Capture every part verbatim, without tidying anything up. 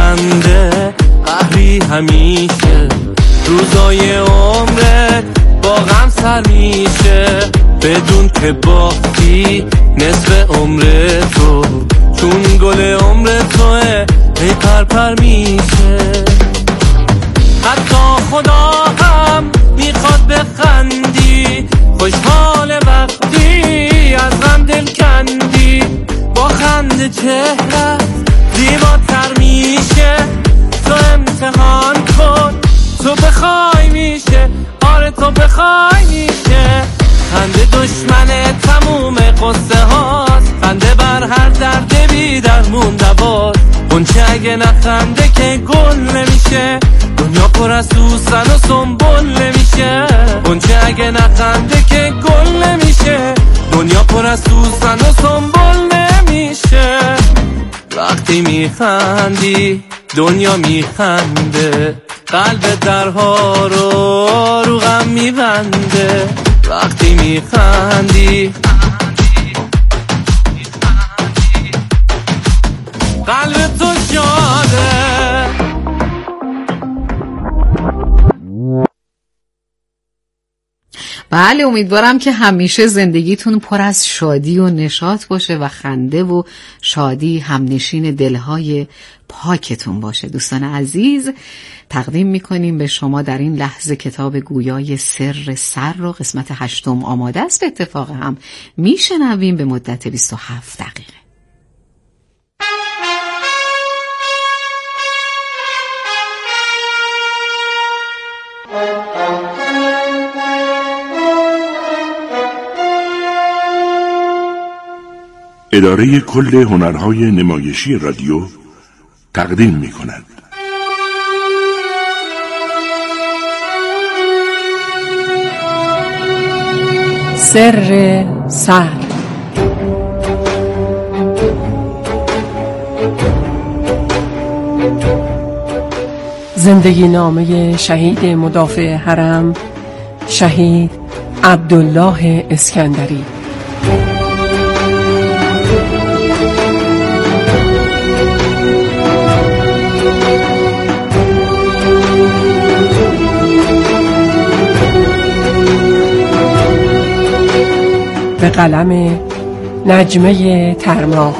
خنده قهری همیشه، روزای عمرت با غم سر میشه، بدون که باقی نصف عمر تو، چون گل عمر توه هی پر پر میشه. حتی خدا هم میخواد بخندی، خوشحال وقتی از غم دل کندی، با خنده چهره زیباتر میشه. تو امتحان کن تو بخوای میشه، آره تو بخوای میشه. خنده دشمن تموم قصه هاست، خنده بر هر درد بی درمون دواست. غنچه اگه نخنده که گل نمیشه، دنیا پر از سوسن و سنبل نمیشه. غنچه اگه نخنده که گل نمیشه، دنیا پر از سوسن و سنبل نمیشه. وقتی میخندی دنیا میخنده، قلب درها رو رو غم میبنده. وقتی میخندی قلب تو شاده. بله، امیدوارم که همیشه زندگیتون پر از شادی و نشاط باشه و خنده و شادی همنشین دلهای پاکتون باشه. دوستان عزیز، تقدیم میکنیم به شما در این لحظه کتاب گویای سر سر رو، قسمت هشتم آماده است. به اتفاق هم میشنویم به مدت بیست و هفت دقیقه. اداره کل هنرهای نمایشی رادیو تقدیم می کند. سر سر. زندگی نامه شهید مدافع حرم، شهید عبدالله اسکندری. به قلم نجمه ترماه،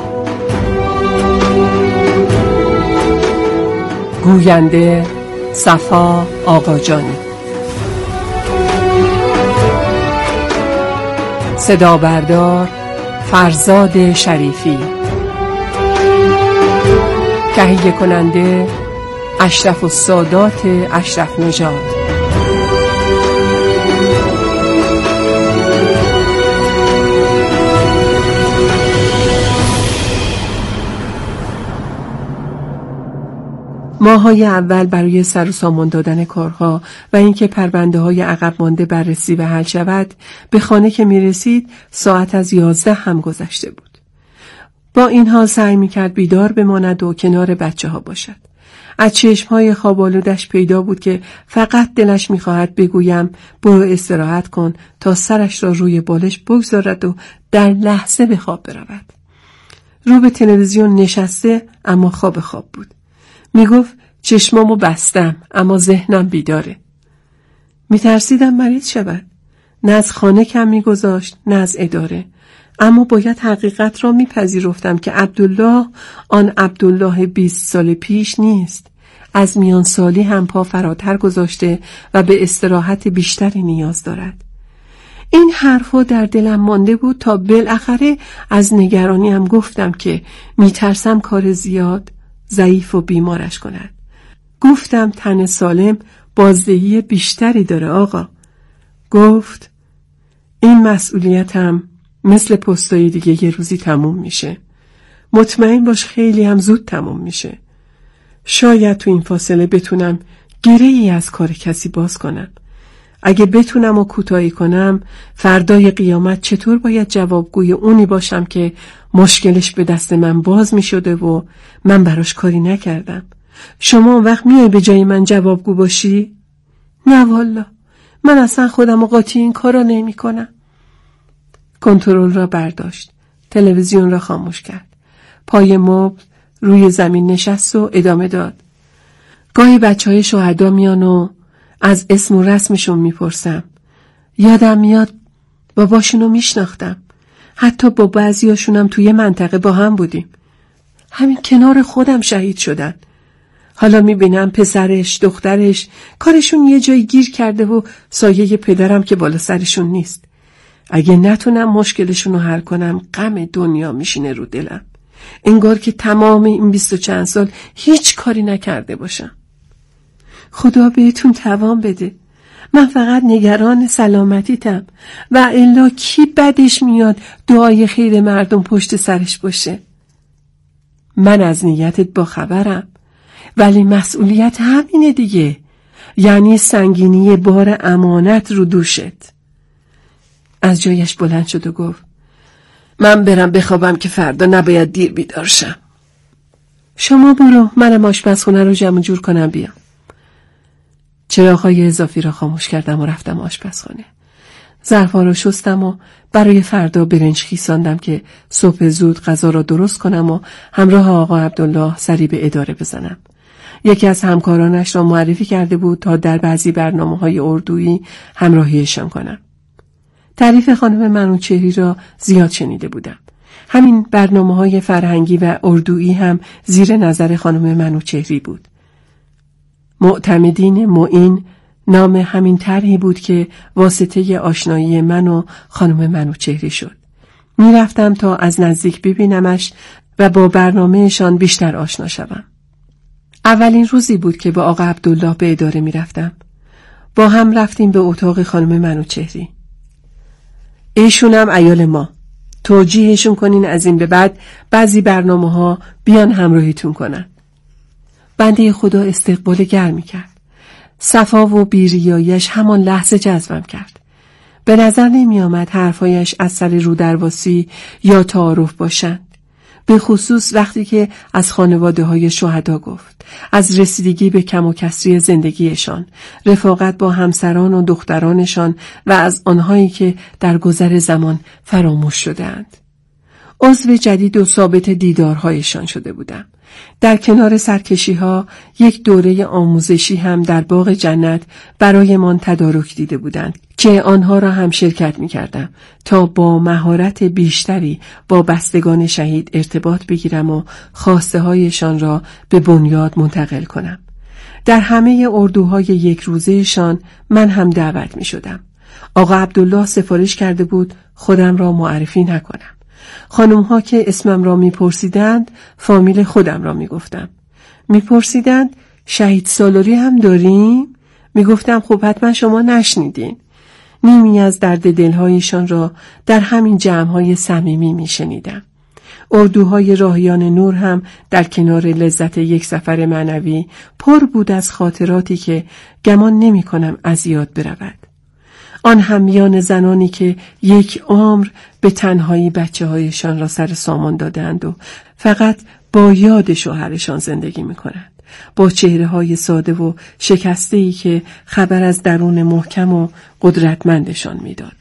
گوینده صفا آقاجانی، صدا بردار فرزاد شریفی، تهیه کننده اشرف السادات اشرف نژاد. ماه‌های اول برای سر و سامان دادن کارها و اینکه پرونده های عقب مانده بررسی و حل شود، به خانه که می رسید ساعت از یازده هم گذشته بود. با این حال سعی می کرد بیدار بماند و کنار بچه ها باشد. از چشمهای خوابالودش پیدا بود که فقط دلش می خواهد بگویم برو استراحت کن تا سرش را روی بالش بگذارد و در لحظه به خواب برود. رو به تلویزیون نشسته اما خواب خواب بود. می گفت چشمامو بستم اما ذهنم بیداره. می ترسیدم مریض شود. نه از خانه کم می گذاشت نه از اداره. اما باید حقیقت را می پذیرفتم که عبدالله آن عبدالله بیست سال پیش نیست. از میان سالی هم پا فراتر گذاشته و به استراحت بیشتری نیاز دارد. این حرفا در دلم مانده بود تا بالاخره از نگرانی هم گفتم که می ترسم کار زیاد ضعیف و بیمارش کند. گفتم تن سالم بازدهی بیشتری داره آقا. گفت این مسئولیتم مثل پستای دیگه یه روزی تموم میشه. مطمئن باش خیلی هم زود تموم میشه. شاید تو این فاصله بتونم گره‌ای از کار کسی باز کنم. اگه بتونم و کوتاهی کنم، فردای قیامت چطور باید جوابگوی اونی باشم که مشکلش به دست من باز می شده و من براش کاری نکردم. شما اون وقت میای به جای من جوابگو باشی؟ نه والا، من اصلا خودم و قاطی این کارا نمی کنم. کنترل را برداشت. تلویزیون را خاموش کرد. پای مبل روی زمین نشست و ادامه داد. گاهی بچه های شهدا میان و از اسم و رسمشون میپرسم. یادم میاد باباشونو میشناختم. حتی با بعضیاشونم توی منطقه با هم بودیم. همین کنار خودم شهید شدن. حالا میبینم پسرش، دخترش کارشون یه جایی گیر کرده و سایه پدرم که بالا سرشون نیست. اگه نتونم مشکلشون رو حل کنم غم دنیا میشینه رو دلم. انگار که تمام این بیست و چند سال هیچ کاری نکرده باشم. خدا بهتون توان بده. من فقط نگران سلامتیتم و الا کی بدش میاد دعای خیر مردم پشت سرش باشه. من از نیتت با خبرم، ولی مسئولیت همینه دیگه، یعنی سنگینی بار امانت رو دوشت. از جایش بلند شد و گفت من برم بخوابم که فردا نباید دیر بیدار شم. شما برو، منم آشپزخونه رو جمع جور کنم بیام. چراغ‌های اضافی را خاموش کردم و رفتم آشپزخانه. ظرفا رو شستم و برای فردا برنج خیساندم که صبح زود غذا را درست کنم و همراه آقا عبدالله سری به اداره بزنم. یکی از همکارانش را معرفی کرده بود تا در بعضی برنامه‌های اردویی همراهیشان کنم. تعریف خانم منوچهری را زیاد شنیده بودم. همین برنامه‌های فرهنگی و اردویی هم زیر نظر خانم منوچهری بود. معتمدین معین نام همین طرحی بود که واسطه آشنایی من و خانم منوچهری شد. می رفتم تا از نزدیک ببینمش و با برنامهشان بیشتر آشنا شوم. اولین روزی بود که با آقا عبدالله به اداره می رفتم. با هم رفتیم به اتاق خانم منوچهری. ایشونم عیال ما. توجیهشون کنین از این به بعد بعضی برنامه ها بیان همراهیتون کنن. بنده خدا استقبال گرمی کرد. صفا و بیریایش همان لحظه جذبم کرد. به نظر نمی آمد حرفایش از سر رودرواسی یا تعارف باشند. به خصوص وقتی که از خانواده های شهدا گفت، از رسیدگی به کم و کسری زندگیشان، رفاقت با همسران و دخترانشان و از آنهایی که در گذر زمان فراموش شدند. عضو جدید و ثابت دیدارهایشان شده بودم. در کنار سرکشی ها یک دوره آموزشی هم در باغ جنت برای من تدارک دیده بودند که آنها را هم شرکت می کردم تا با مهارت بیشتری با بستگان شهید ارتباط بگیرم و خواسته هایشان را به بنیاد منتقل کنم. در همه اردوهای یک روزهشان من هم دعوت می شدم. آقا عبدالله سفارش کرده بود خودم را معرفی نکنم. خانم ها که اسمم را می پرسیدند فامیل خودم را می گفتم. می پرسیدند شهید سالاری هم داریم؟ می گفتم خب حتما شما نشنیدین. نیمی از درد دلهایشان را در همین جمعهای صمیمی می شنیدم. اردوهای راهیان نور هم در کنار لذت یک سفر معنوی پر بود از خاطراتی که گمان نمی کنم از یاد برود. آن هم میان زنانی که یک عمر به تنهایی بچه هایشان را سر سامان دادند و فقط با یاد شوهرشان زندگی میکنند، با چهره های ساده و شکسته‌ای که خبر از درون محکم و قدرتمندشان میداد.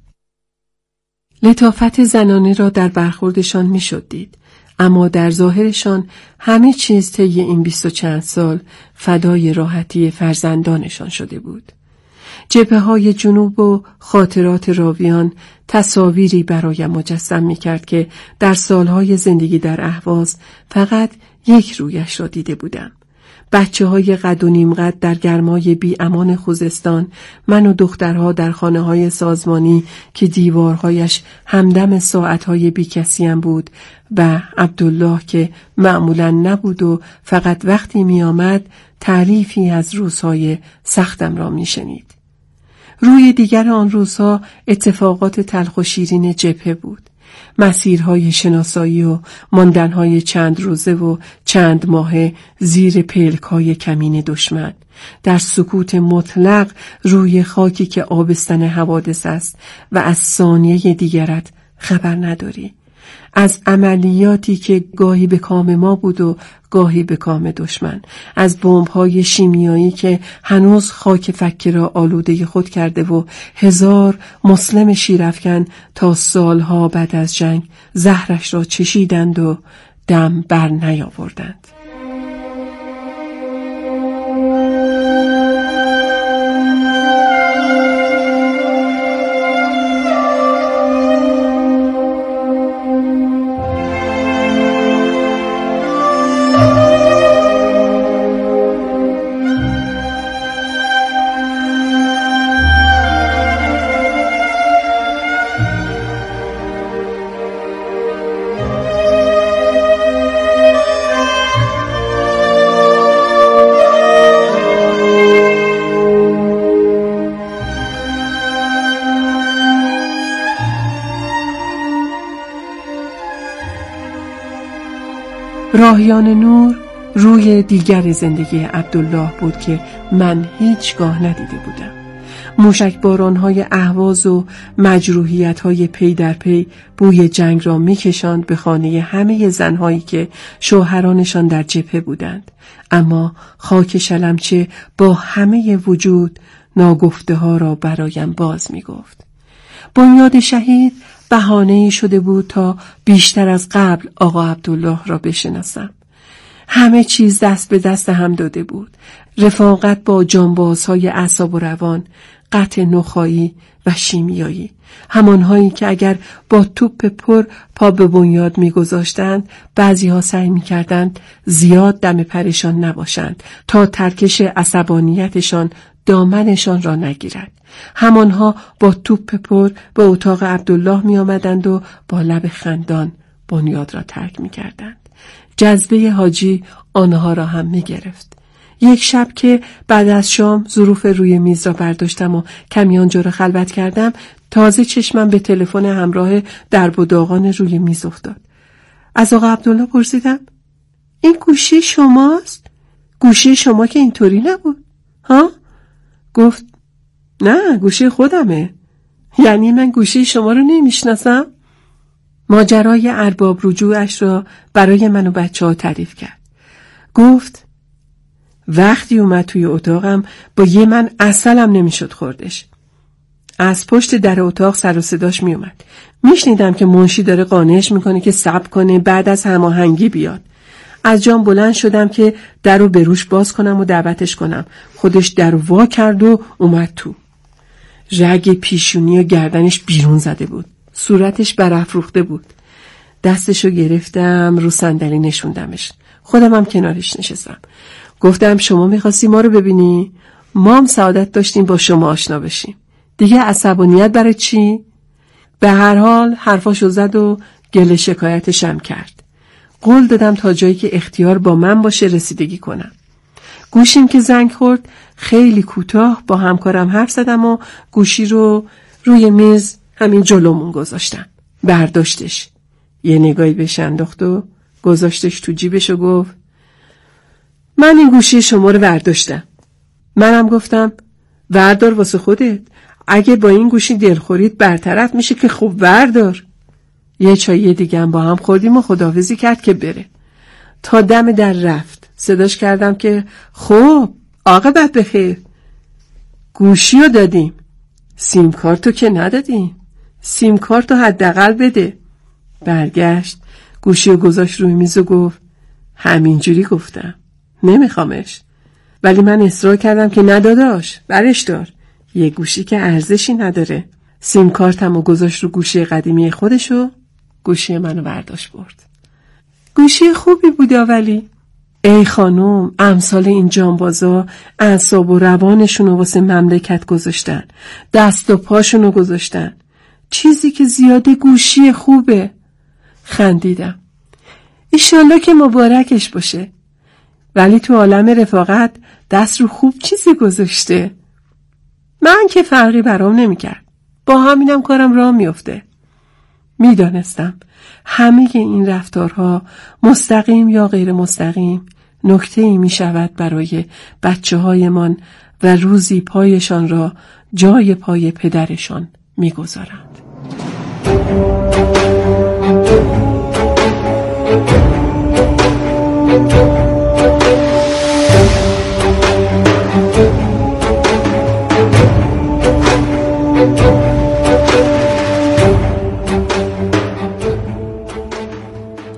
لطافت زنانه را در برخوردشان میشد دید، اما در ظاهرشان همه چیز طی این بیست و چند سال فدای راحتی فرزندانشان شده بود. جبهه های جنوب و خاطرات راویان تصاویری برایم مجسم می کرد که در سالهای زندگی در اهواز فقط یک رویش را دیده بودم. بچه های قد و نیم قد در گرمای بی امان خوزستان، من و دخترها در خانه های سازمانی که دیوارهایش همدم ساعتهای بی کسیم بود و عبدالله که معمولا نبود و فقط وقتی می آمد تعریفی از روزهای سختم را می شنید. روی دیگر آن روزها اتفاقات تلخ و شیرین جبهه بود. مسیرهای شناسایی و ماندنهای چند روزه و چند ماهه زیر پلکهای کمین دشمن، در سکوت مطلق روی خاکی که آبستن حوادث است و از ثانیه دیگرت خبر نداری، از عملیاتی که گاهی به کام ما بود و گاهی به کام دشمن، از بمب‌های شیمیایی که هنوز خاک فکه را آلوده خود کرده و هزار مسلم شیرافکن تا سالها بعد از جنگ زهرش را چشیدند و دم بر نیاوردند. راهیان نور روی دیگر زندگی عبدالله بود که من هیچگاه ندیده بودم. موشک باران‌های اهواز و مجروحیت‌های پی در پی بوی جنگ را می‌کشاند به خانه همه زن‌هایی که شوهرانشان در جبهه بودند. اما خاک شلمچه با همه وجود ناگفته ها را برایم باز می‌گفت. بنیاد شهید بهانه‌ای شده بود تا بیشتر از قبل آقا عبدالله را بشناسم. همه چیز دست به دست هم داده بود. رفاقت با جانبازهای اعصاب و روان، قطع نخایی و شیمیایی، همانهایی که اگر با توپ پر پا به بنیاد می‌گذاشتند، بعضی‌ها سعی می‌کردند زیاد دم پرشان نباشند تا ترکش عصبانیتشان دامنشان را نگیرد. همانها با توپ پر به اتاق عبدالله می آمدند و با لب خندان بنیاد را ترک می کردند. جذبه حاجی آنها را هم می گرفت. یک شب که بعد از شام ظروف روی میز را برداشتم و کمی آنجا را خلوت کردم، تازه چشمم به تلفن همراه درب و داغان روی میز افتاد. از آقا عبدالله پرسیدم: این گوشی شماست؟ گوشی شما که اینطوری نبود ها؟ گفت: نه، گوشی خودمه. یعنی من گوشی شما رو نمیشناسم؟ ماجرای ارباب رجوعش را برای من و بچه ها تعریف کرد. گفت: وقتی اومد توی اتاقم با یه من اصلم نمیشد خوردش. از پشت در اتاق سر و صداش میومد. میشنیدم که منشی داره قانعش میکنه که صبر کنه بعد از هماهنگی بیاد. از جام بلند شدم که در رو به روش باز کنم و دعوتش کنم. خودش در رو وا کرد و اومد تو. رگ پیشونی و گردنش بیرون زده بود. صورتش برافروخته بود. دستشو گرفتم، رو صندلی نشوندمش. خودم هم کنارش نشستم. گفتم: شما میخواستی ما رو ببینی؟ ما هم سعادت داشتیم با شما آشنا بشیم. دیگه عصبانیت برای چی؟ به هر حال حرفاشو زد و گله شکایتشم کرد. قول دادم تا جایی که اختیار با من باشه رسیدگی کنم. گوشیم که زنگ خورد خیلی کوتاه با همکارم حرف زدم و گوشی رو روی میز همین جلومون گذاشتم. برداشتش، یه نگاهی بهش انداخت و گذاشتش تو جیبش و گفت: من این گوشی شما رو برداشتم. منم گفتم: بردار واسه خودت. اگه با این گوشی دلخورید برطرف میشه که خوب بردار. یه چایی دیگه هم با هم خوردیم و خداحافظی کرد که بره. تا دم در رفت صداش کردم که خب عاقبت بخیر. گوشی رو دادیم، سیم کارتو که ندادیم. سیم کارتو حداقل بده. برگشت، گوشی رو گذاشت روی میز و گفت: همینجوری گفتم، نمیخوامش. ولی من اصرار کردم که نداداش، برش دار. یه گوشی که ارزشی نداره. سیم کارتم رو گذاشت رو گوشی قدیمی خودشو، گوشی منو برداشت برد. گوشی خوبی بوده ولی ای خانم، امثال این جانبازا اعصاب و روانشونو واسه مملکت گذاشتن، دست و پاشونو گذاشتن. چیزی که زیاده گوشی خوبه. خندیدم. ایشالله که مبارکش باشه. ولی تو عالم رفاقت دست رو خوب چیزی گذاشته. من که فرقی برام نمیکرد. با همینم کارم راه میفته. میدانستم همه این رفتارها مستقیم یا غیر مستقیم نکته‌ای میشود برای بچه هایمان و روزی پایشان را جای پای پدرشان میگذارند.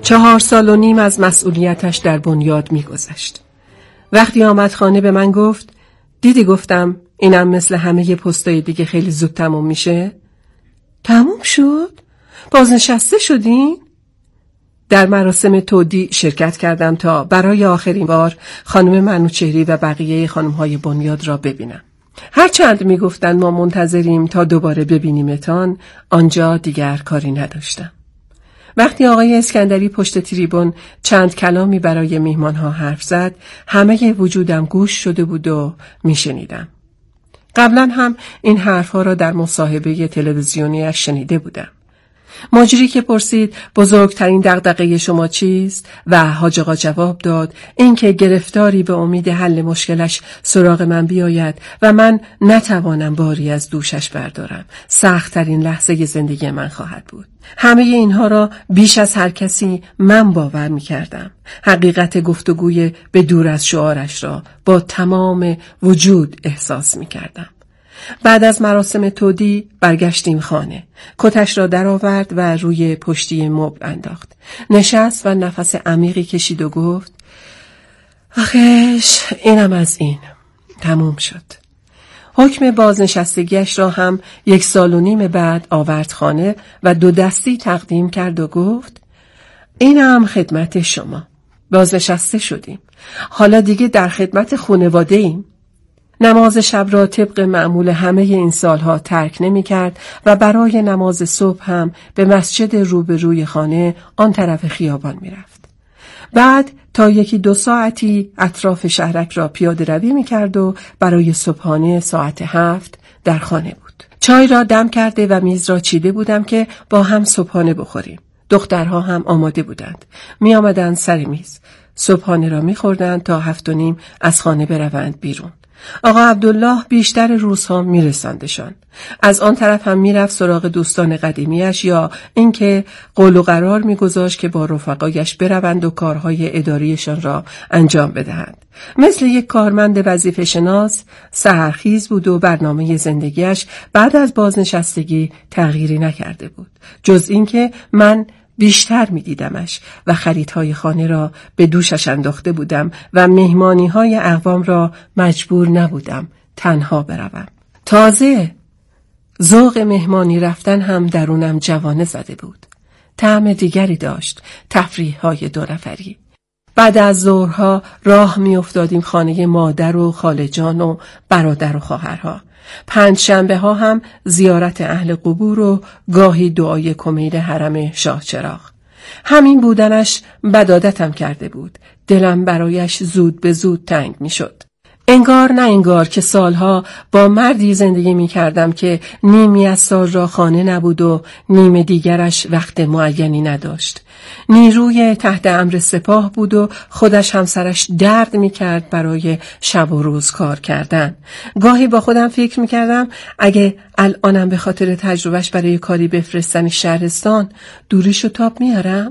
چهار سال و نیم از مسئولیتش در بنیاد می‌گذشت. وقتی آمد خانه به من گفت دیدی گفتم اینم مثل همه پستای دیگه خیلی زود تموم میشه؟ تموم شد؟ بازنشسته شدین؟ در مراسم تودیع شرکت کردم تا برای آخرین بار خانم منوچهری و بقیه خانم‌های بنیاد را ببینم. هرچند میگفتند ما منتظریم تا دوباره ببینیمتان، آنجا دیگر کاری نداشتم. وقتی آقای اسکندری پشت تریبون چند کلامی برای میهمانها حرف زد، همه وجودم گوش شده بود و میشنیدم. قبلا هم این حرفها را در مصاحبه تلویزیونیش شنیده بودم. مجری که پرسید بزرگترین دغدغه شما چیست و حاج آقا جواب داد اینکه گرفتاری به امید حل مشکلش سراغ من بیاید و من نتوانم باری از دوشش بردارم، سخت‌ترین لحظه زندگی من خواهد بود. همه اینها را بیش از هر کسی من باور می کردم. حقیقت گفتگوی به دور از شعارش را با تمام وجود احساس می کردم. بعد از مراسم تودیع برگشتیم خانه. کتش را درآورد و روی پشتی مبل انداخت. نشست و نفس عمیقی کشید و گفت آخش اینم از این. تموم شد. حکم بازنشستگیش را هم یک سال و نیم بعد آورد خانه و دو دستی تقدیم کرد و گفت اینم خدمت شما. بازنشسته شدیم. حالا دیگه در خدمت خانواده ایم. نماز شب را طبق معمول همه این سالها ترک نمی کرد و برای نماز صبح هم به مسجد روبروی خانه آن طرف خیابان می رفت. بعد تا یکی دو ساعتی اطراف شهرک را پیاده روی می کرد و برای صبحانه ساعت هفت در خانه بود. چای را دم کرده و میز را چیده بودم که با هم صبحانه بخوریم. دخترها هم آماده بودند. می آمدند سر میز. صبحانه را می خوردند تا هفت و نیم از خانه بروند بیرون. آقا عبدالله بیشتر روزها میرساندشان. از آن طرف هم میرفت سراغ دوستان قدیمیش یا اینکه قول و قرار میگذاشت که با رفقایش بروند و کارهای اداریشان را انجام بدهند. مثل یک کارمند وظیفه شناس سحرخیز بود و برنامه زندگیش بعد از بازنشستگی تغییری نکرده بود، جز اینکه من بیشتر می دیدمش و خریدهای خانه را به دوشش انداخته بودم و مهمانیهای اقوام را مجبور نبودم تنها بروم. تازه ذوق مهمانی رفتن هم درونم جوانه زده بود. طعم دیگری داشت، تفریح‌های دو نفری. بعد از ظهرها راه می افتادیم خانه مادر و خاله جان و برادر و خواهرها. پنج شنبه ها هم زیارت اهل قبور و گاهی دعای کمیل حرم شاه چراغ. همین بودنش بدعادتم کرده بود. دلم برایش زود به زود تنگ می شد. انگار نه انگار که سالها با مردی زندگی می کردم که نیمی از سال را خانه نبود و نیم دیگرش وقت معینی نداشت. نیروی تحت امر سپاه بود و خودش همسرش درد می کرد برای شب و روز کار کردن. گاهی با خودم فکر می کردم اگه الانم به خاطر تجربهش برای کاری بفرستن شهرستان دوریشو تاب میارم؟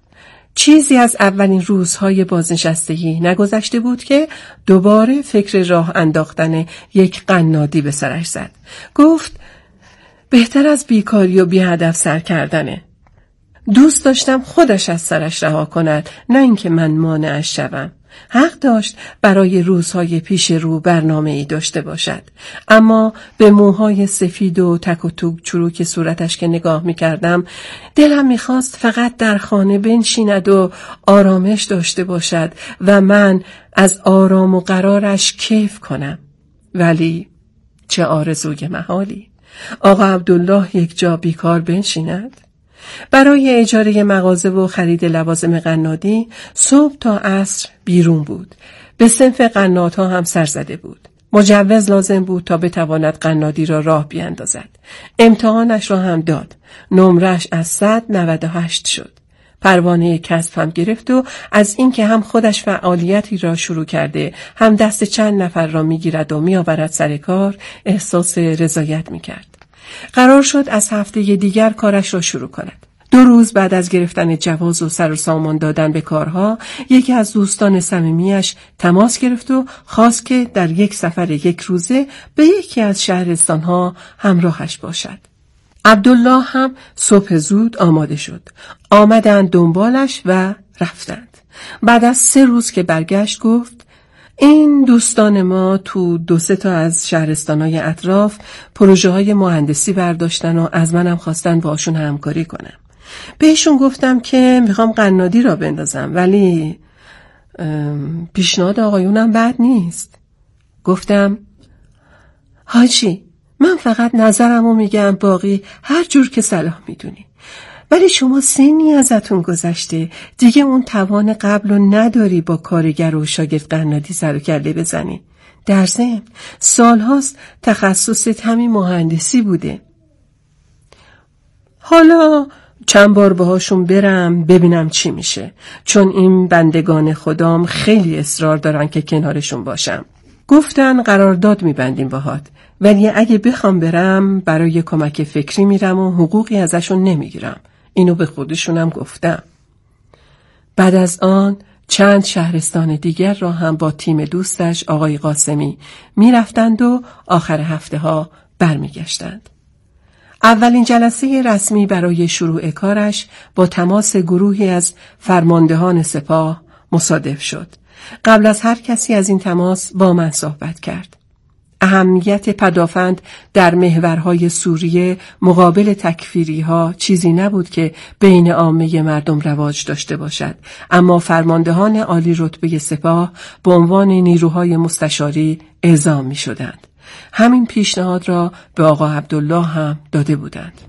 چیزی از اولین روزهای بازنشستگی نگذشته بود که دوباره فکر راه انداختن یک قنادی به سرش زد. گفت بهتر از بیکاری و بی هدف سر کردنه. دوست داشتم خودش از سرش رها کند، نه اینکه من مانعش شوم. حق داشت برای روزهای پیش رو برنامه ای داشته باشد، اما به موهای سفید و تک و توک چروک صورتش که نگاه می کردم دلم می خواست فقط در خانه بنشیند و آرامش داشته باشد و من از آرام و قرارش کیف کنم. ولی چه آرزوی محالی. آقا عبدالله یک جا بیکار بنشیند؟ برای اجاره مغازه و خرید لوازم قنادی صبح تا عصر بیرون بود. به صنف قنادها هم سر زده بود. مجوز لازم بود تا بتواند قنادی را راه بیاندازد. امتحانش را هم داد. نمرش از صد نود و هشت شد. پروانه کسب هم گرفت و از اینکه هم خودش فعالیتی را شروع کرده هم دست چند نفر را میگیرد و میآورد سر کار احساس رضایت میکرد. قرار شد از هفته دیگر کارش را شروع کند. دو روز بعد از گرفتن جواز و سر و سامان دادن به کارها، یکی از دوستان صمیمیش تماس گرفت و خواست که در یک سفر یک روزه به یکی از شهرستانها همراهش باشد. عبدالله هم صبح زود آماده شد. آمدند دنبالش و رفتند. بعد از سه روز که برگشت گفت این دوستان ما تو دو سه تا از شهرستانهای اطراف پروژه های مهندسی برداشتن و از منم خواستن باشون همکاری کنم. بهشون گفتم که میخوام قنادی را بندازم ولی پیشنهاد آقایونم بد نیست. گفتم حاجی من فقط نظرمو میگم، باقی هر جور که صلاح میدونی. ولی شما سنی ازتون گذشته دیگه اون توان قبل رو نداری با کارگر و شاگرد قنادی سر و کله بزنی. در ضمن سالهاست تخصصت همین مهندسی بوده. حالا چند بار باهاشون برم ببینم چی میشه، چون این بندگان خدام خیلی اصرار دارن که کنارشون باشم. گفتن قرارداد میبندیم باهات، ولی اگه بخوام برم برای کمک فکری میرم و حقوقی ازشون نمیگیرم. اینو به خودشونم گفتم. بعد از آن چند شهرستان دیگر را هم با تیم دوستش آقای قاسمی میرفتند و آخر هفته ها برمیگشتند. اولین جلسه رسمی برای شروع کارش با تماس گروهی از فرماندهان سپاه مصادف شد. قبل از هر کسی از این تماس با من صحبت کرد. اهمیت پدافند در محورهای سوریه مقابل تکفیری ها چیزی نبود که بین عامه مردم رواج داشته باشد، اما فرماندهان عالی رتبه سپاه به عنوان نیروهای مستشاری اعزام می شدند. همین پیشنهاد را به آقا عبدالله هم داده بودند.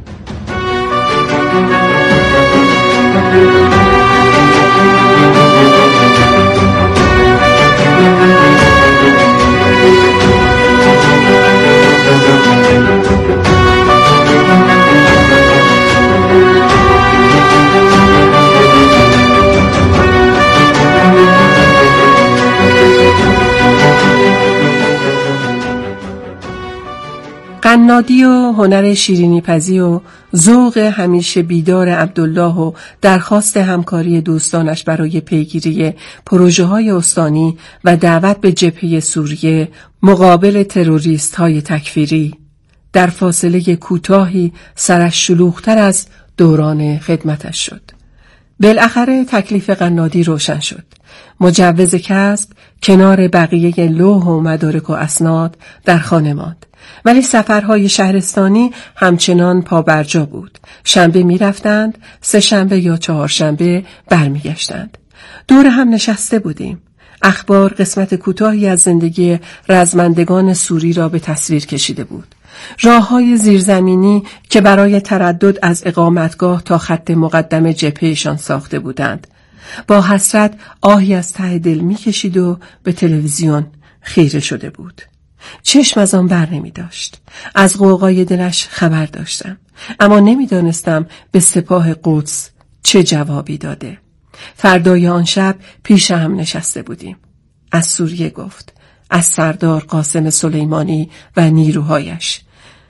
قنادی و هنر شیرینی پزی و ذوق همیشه بیدار عبدالله و درخواست همکاری دوستانش برای پیگیری پروژه های استانی و دعوت به جبهه سوریه مقابل تروریست های تکفیری در فاصله کوتاهی سرش شلوغ‌تر از دوران خدمتش شد. بالاخره تکلیف قنادی روشن شد. مجوز کسب کنار بقیه لوح و مدارک و اسناد در خانه ماند. ولی سفرهای شهرستانی همچنان پابرجا بود. شنبه می رفتند، سه شنبه یا چهار شنبه برمی گشتند. دور هم نشسته بودیم. اخبار قسمت کوتاهی از زندگی رزمندگان سوری را به تصویر کشیده بود. راههای زیرزمینی که برای تردد از اقامتگاه تا خط مقدم جبههشان ساخته بودند. با حسرت آهی از ته دل می کشید و به تلویزیون خیره شده بود. چشم از آن بر نمی داشت. از غوغای دلش خبر داشتم، اما نمی دانستم به سپاه قدس چه جوابی داده. فردای آن شب پیش هم نشسته بودیم. از سوریه گفت، از سردار قاسم سلیمانی و نیروهایش.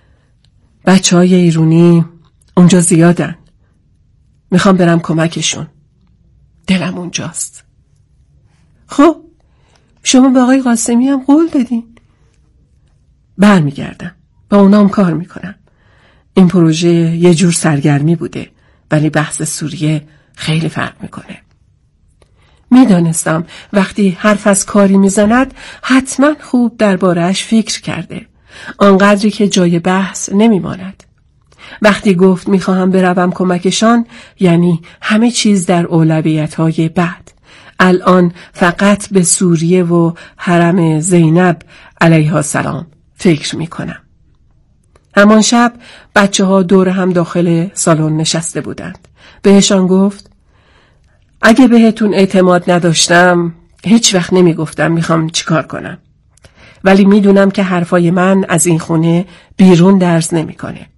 بچه های ایرونی اونجا زیادن، میخوام برم کمکشون. دلم اونجاست. خب شما به آقای قاسمی هم قول دادین؟ برمیگردم، با اونام کار میکنم. این پروژه یه جور سرگرمی بوده، ولی بحث سوریه خیلی فرق میکنه. میدانستم وقتی حرف از کاری میزند حتما خوب درباره‌اش فکر کرده، آنقدری که جای بحث نمیماند. وقتی گفت میخواهم بروم کمکشان، یعنی همه چیز در اولویت‌های بعد. الان فقط به سوریه و حرم زینب علیها السلام فکر میکنم. همان شب بچه ها دور هم داخل سالن نشسته بودند. بهشان گفت اگه بهتون اعتماد نداشتم هیچ وقت نمی گفتم میخوام چیکار کنم، ولی میدونم که حرفای من از این خونه بیرون درز نمی کنه.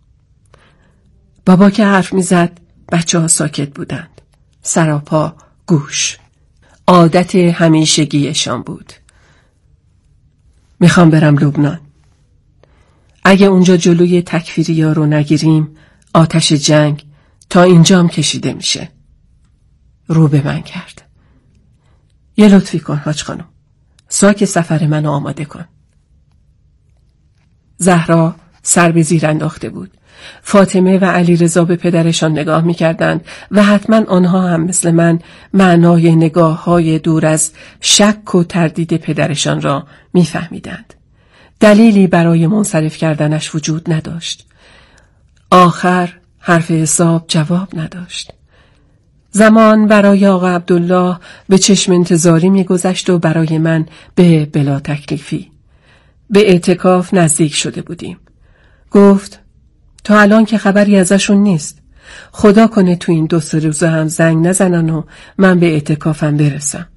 بابا که حرف میزد بچه ها ساکت بودند، سراپا گوش. عادت همیشگیشان بود. میخوام برم لبنان. اگه اونجا جلوی تکفیری ها رو نگیریم آتش جنگ تا اینجام کشیده میشه. رو به من کرد. یه لطفی کن حاج خانم، ساک سفر منو آماده کن. زهرا سر به زیر انداخته بود. فاطمه و علیرضا به پدرشان نگاه می‌کردند و حتما آنها هم مثل من معنای نگاه‌های دور از شک و تردید پدرشان را می‌فهمیدند. دلیلی برای منصرف کردنش وجود نداشت. آخر حرف حساب جواب نداشت. زمان برای آقا عبدالله به چشم انتظاری می‌گذشت و برای من به بلا تکلیفی. به اعتکاف نزدیک شده بودیم. گفت تا الان که خبری ازشون نیست. خدا کنه تو این دو سه روزه هم زنگ نزنن و من به اعتکافم برسم.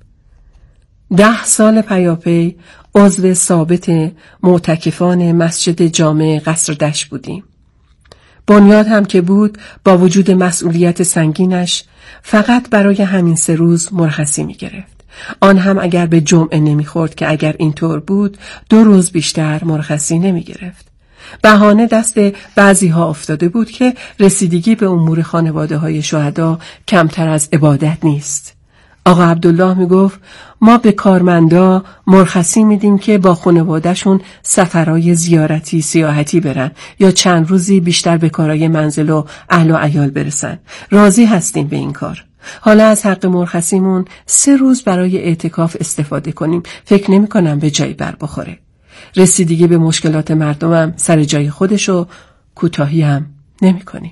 ده سال پیاپی عضو ثابت معتکفان مسجد جامع قصر دشت بودیم. بنیاد هم که بود با وجود مسئولیت سنگینش فقط برای همین سه روز مرخصی می گرفت. آن هم اگر به جمعه نمی خورد که اگر اینطور بود دو روز بیشتر مرخصی نمی گرفت. بهانه دست بعضی ها افتاده بود که رسیدگی به امور خانواده های شهدا کمتر از عبادت نیست. آقا عبدالله می گفت ما به کارمندا مرخصی میدیم که با خانوادهشون سفرهای زیارتی سیاحتی برن یا چند روزی بیشتر به کارهای منزل و اهل و عیال برسن. راضی هستیم به این کار. حالا از حق مرخصیمون سه روز برای اعتکاف استفاده کنیم. فکر نمی کنم به جایی بر بخوره. رسیدگی به مشکلات مردمم سر جای خودشو کوتاهی هم نمی کنیم.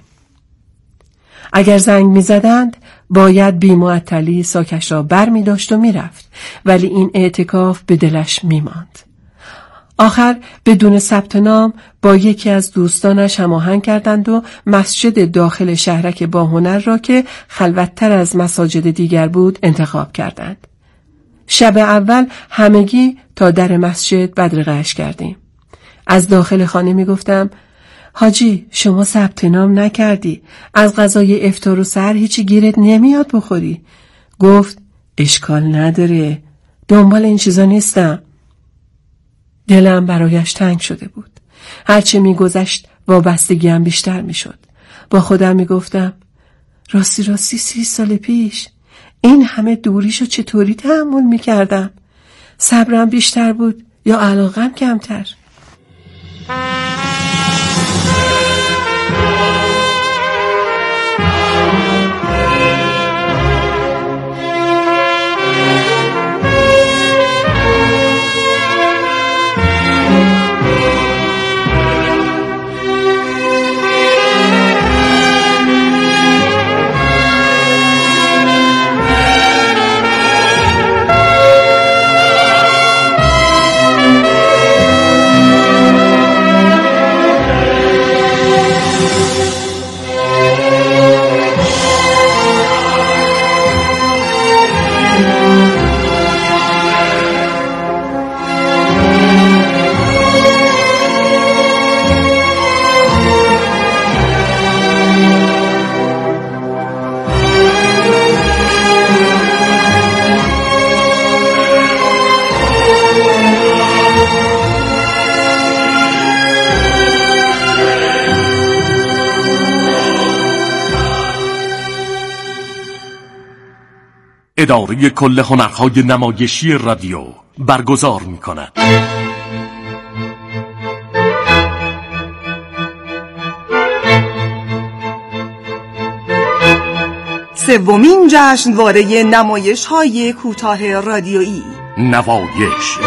اگر زنگ می زدند باید بی معطلی ساکش را بر می داشت و می رفت، ولی این اعتکاف به دلش می ماند. آخر بدون ثبت نام با یکی از دوستانش هماهنگ کردند و مسجد داخل شهرک با هنر را که خلوت‌تر از مساجد دیگر بود انتخاب کردند. شب اول همگی تا در مسجد بدرقه‌اش کردیم. از داخل خانه می گفتم حاجی شما ثبت نام نکردی، از غذای افطار و سحر هیچی گیرت نمیاد بخوری. گفت اشکال نداره، دنبال این چیزا نیستم. دلم برایش تنگ شده بود. هرچه می گذشت وابستگیم بیشتر می شد. با خودم می گفتم راستی راستی سی سال پیش این همه دوریشو چطوری تحمل می کردم؟ صبرم بیشتر بود یا علاقم کمتر؟ اداره کل هنرهای نمایشی رادیو برگزار می کند. سومین جشنواره نمایش‌های کوتاه رادیویی نوایش.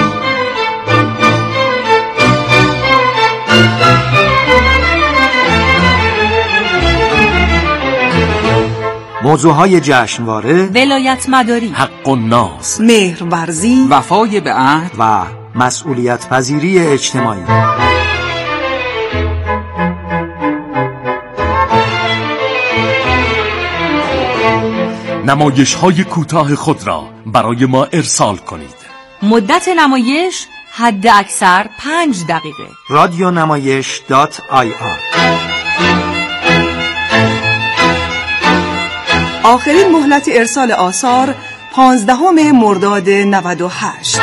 موضوعهای جشنواره ولایت مداری، حق و ناز، مهرورزی، وفای به عهد و مسئولیت پذیری اجتماعی. نمایش های کوتاه خود را برای ما ارسال کنید. مدت نمایش حد اکثر پنج دقیقه. رادیو نمایش دات آی آر. آخرین مهلت ارسال آثار پانزدهم مرداد نود و هشت.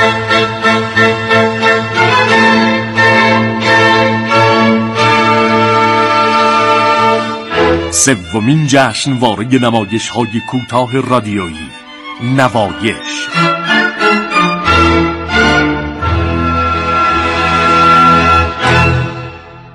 سومین جشنواره نمایش های کوتاه رادیویی نوایش.